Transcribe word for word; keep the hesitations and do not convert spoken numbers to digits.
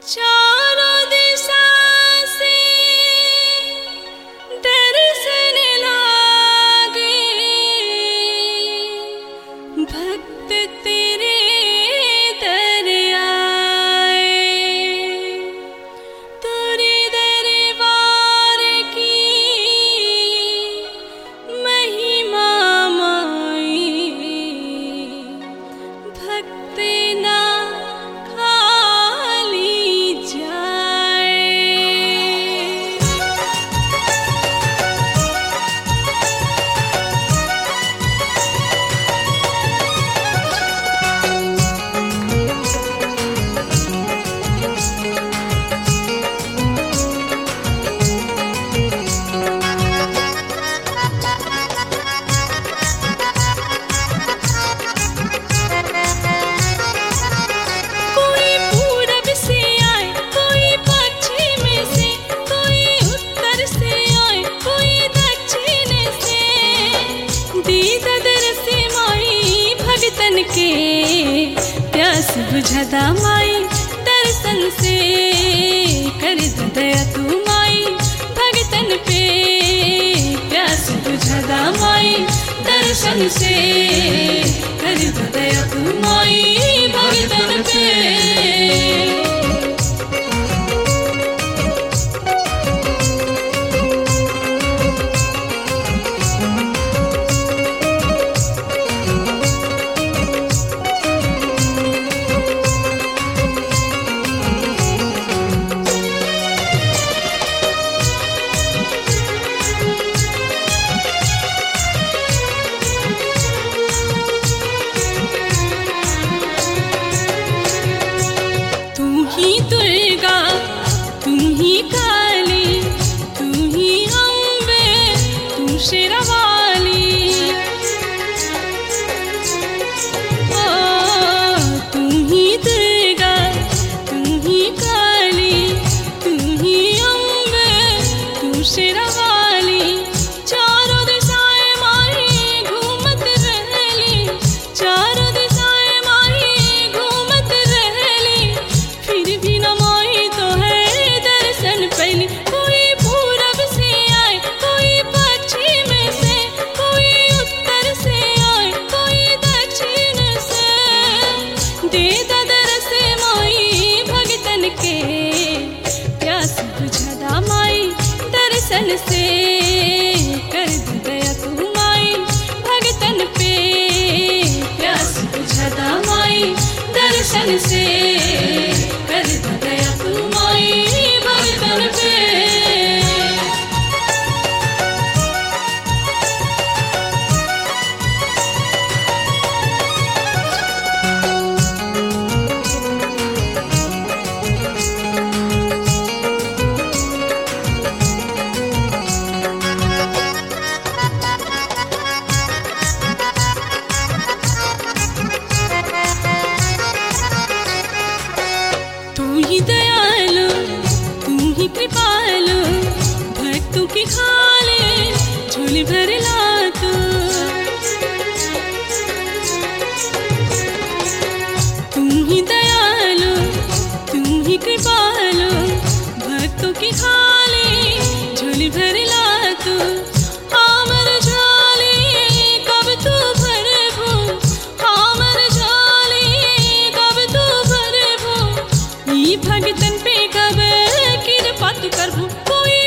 चारों दिशा से दर्शन लागे, भक्त तेरे दर आए। तेरे दरबार की महिमा माई, भक्त ना के प्यास बुझदा माई दर्शन से, कर दया तू माई भगतन पे। प्यास बुझदा माई दर्शन से, कर दया तू माई भगतन पे। दुर्गा तू ही काली, तू ही अम्बे, तू शेरावाली। ओ तू ही दुर्गा, तू ही काली, तू ही अम्बे, तू शेरावाली। चारों दिशाएं माही घूमत रहली, चारों दिशाएं माही घूमत रहली, फिर भी न माई तो है दर्शन पहली। कोई पूरब से आए, कोई पश्चिम से, कोई उत्तर से आए, कोई दक्षिण से। दे दरस माई भगतन के, प्यास बुझदा माई दर्शन से, कर दया तू माई भगतन पे। प्यास बुझदा माई दर्शन से, कर दया तू माई भगतन पे। तू ही दयालु, तू ही कृपालु, भक्तों की खाले झोली भर ला तू। तू ही दयालु, तू ही कृपालु, भक्तों की खाले झोली भर ला तू। हमर झोली कब तू भरबू, हमर झोली कब तू भरबू, ई भगतन पे कब कृपा तू करबू। कोई